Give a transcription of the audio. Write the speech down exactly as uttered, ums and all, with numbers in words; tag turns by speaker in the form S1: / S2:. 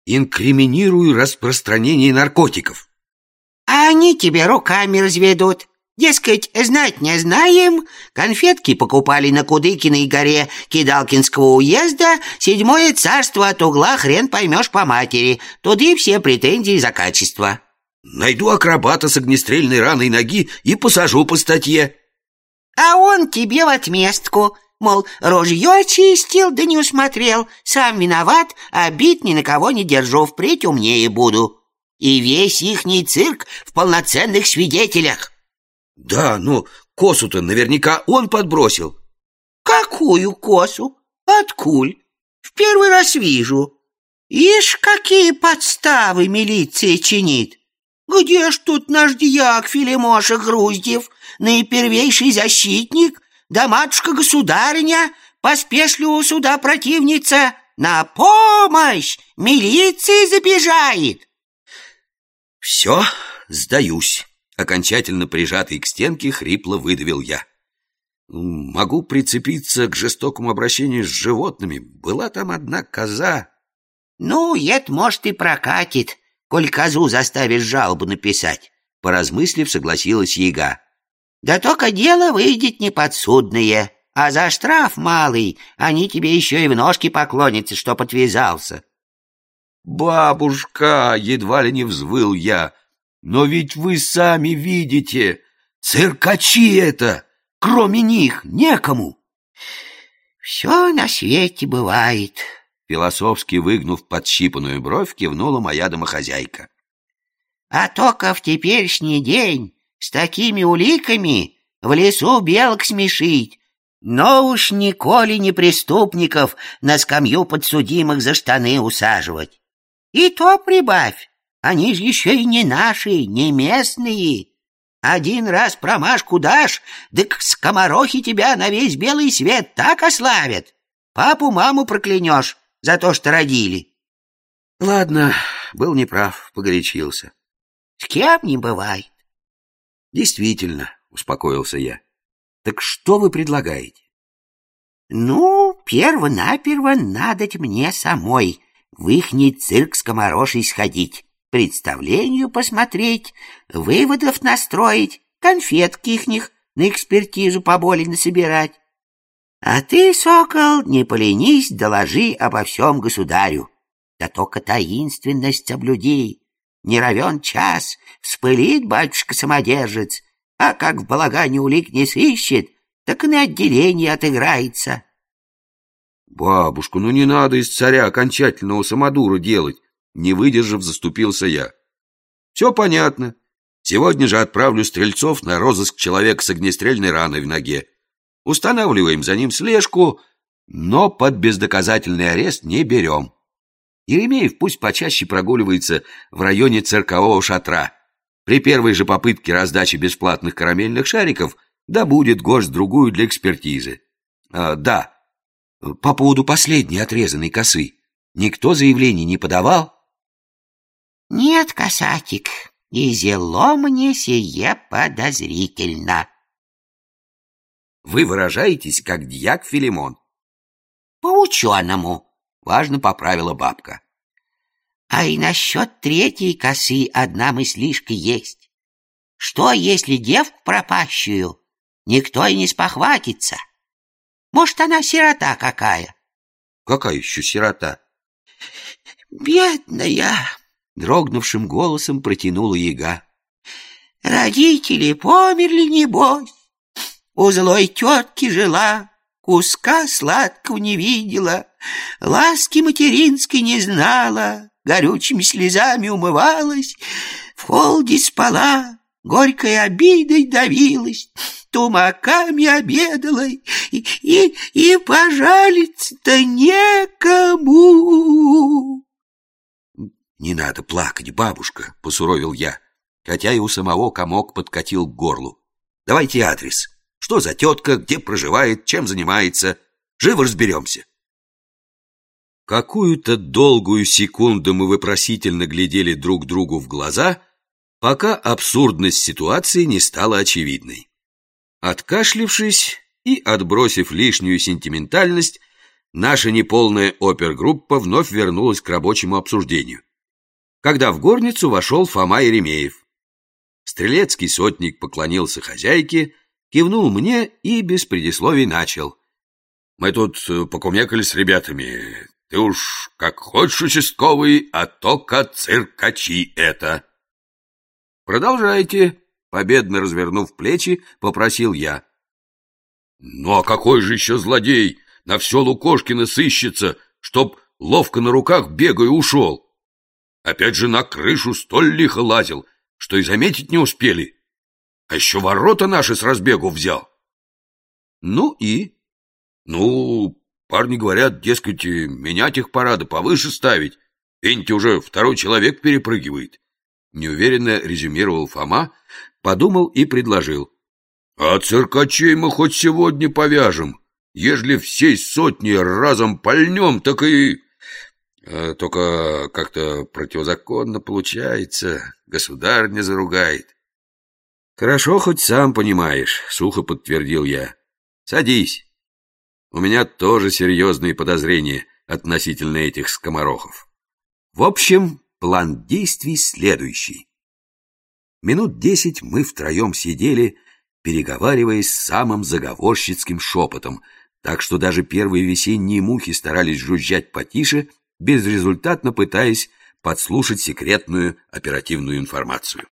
S1: инкриминирую распространение наркотиков.
S2: А они тебе руками разведут. Дескать, знать не знаем, конфетки покупали на Кудыкиной горе Кидалкинского уезда, седьмое царство от угла хрен поймешь по матери. Туды все претензии за качество.
S1: Найду акробата с огнестрельной раной ноги и посажу по статье.
S2: А он тебе в отместку, мол, ружье очистил, да не усмотрел, сам виноват, обид ни на кого не держу, впредь умнее буду. И весь ихний цирк в полноценных свидетелях.
S1: Да, но косу-то наверняка он подбросил.
S2: Какую косу? Откуль? В первый раз вижу. Ишь, какие подставы милиция чинит. Где ж тут наш дьяк Филимоша Груздев, наипервейший защитник, да матушка-государыня, поспешливого суда противница, на помощь милиции забежает.
S1: Все, сдаюсь. Окончательно прижатый к стенке, хрипло выдавил я. Могу прицепиться к жестокому обращению с животными. Была там одна коза.
S2: Ну, это, может, и прокатит, коль козу заставишь жалобу написать. Поразмыслив, согласилась яга. Да только дело выйдет неподсудное, а за штраф малый они тебе еще и в ножки поклонятся, чтоб отвязался.
S1: Бабушка, едва ли не взвыл я. Но ведь вы сами видите, циркачи это, кроме них некому.
S2: Все на свете бывает,
S1: философски выгнув подщипанную бровь, кивнула моя домохозяйка.
S2: А только в теперешний день с такими уликами в лесу белок смешить, но уж николи не преступников на скамью подсудимых за штаны усаживать. И то прибавь, они же еще и не наши, не местные. Один раз промашку дашь, да к скоморохе тебя на весь белый свет так ославят. Папу-маму проклянешь за то, что родили.
S1: Ладно, был неправ, погорячился.
S2: С кем не бывает.
S1: Действительно, успокоился я. Так что вы предлагаете?
S2: Ну, перво-наперво надоть мне самой в ихний цирк с комарошей сходить, представлению посмотреть, выводов настроить, конфетки ихних на экспертизу поболее насобирать. А ты, сокол, не поленись, доложи обо всем государю. Да только таинственность соблюди. Не равен час, вспылит батюшка-самодержец, а как в балагане улик не сыщет, так и на отделении отыграется.
S1: Бабушку, ну не надо из царя окончательного самодура делать. Не выдержав, заступился я. Все понятно. Сегодня же отправлю стрельцов на розыск человека с огнестрельной раной в ноге. Устанавливаем за ним слежку, но под бездоказательный арест не берем. Еремеев пусть почаще прогуливается в районе циркового шатра. При первой же попытке раздачи бесплатных карамельных шариков добудет горсть-другую для экспертизы. А, да, по поводу последней отрезанной косы. Никто заявлений не подавал?
S2: Нет, касатик, и зело мне сие подозрительно.
S1: Вы выражаетесь, как дьяк Филимон.
S2: По-ученому,
S1: важно поправила бабка.
S2: А и насчет третьей косы одна мыслишка есть. Что, если девку пропащую никто и не спохватится? Может, она сирота какая?
S1: Какая еще сирота?
S2: Бедная,
S1: дрогнувшим голосом протянула яга.
S2: Родители померли, небось. У злой тетки жила, куска сладкого не видела, ласки материнской не знала, горючими слезами умывалась, в холоде спала, горькой обидой давилась, тумаками обедала, и, и, и пожалиться-то некому.
S1: Не надо плакать, бабушка, посуровил я, хотя и у самого комок подкатил к горлу. Давайте адрес. Что за тетка, где проживает, чем занимается? Живо разберемся. Какую-то долгую секунду мы вопросительно глядели друг другу в глаза, пока абсурдность ситуации не стала очевидной. Откашлившись и отбросив лишнюю сентиментальность, наша неполная опергруппа вновь вернулась к рабочему обсуждению, когда в горницу вошел Фома Еремеев. Стрелецкий сотник поклонился хозяйке, кивнул мне и без предисловий начал. «Мы тут покумекали с ребятами. Ты уж как хочешь, участковый, а только циркачи это». «Продолжайте», — победно развернув плечи, попросил я. «Ну а какой же еще злодей на все Лукошкина сыщется, чтоб ловко на руках бегая ушел? Опять же на крышу столь лихо лазил, что и заметить не успели. А еще ворота наши с разбегу взял». «Ну и?» «Ну, парни говорят, дескать, менять их пора, да повыше ставить. Видите, уже второй человек перепрыгивает». Неуверенно резюмировал Фома, подумал и предложил. «А циркачей мы хоть сегодня повяжем. Ежели всей сотни разом пальнем, так и... А, только как-то противозаконно получается. Государь не заругает». «Хорошо, хоть сам понимаешь», — сухо подтвердил я. «Садись. У меня тоже серьезные подозрения относительно этих скоморохов. В общем, план действий следующий. Минут десять мы втроем сидели, переговариваясь самым заговорщицким шепотом, так что даже первые весенние мухи старались жужжать потише, безрезультатно пытаясь подслушать секретную оперативную информацию.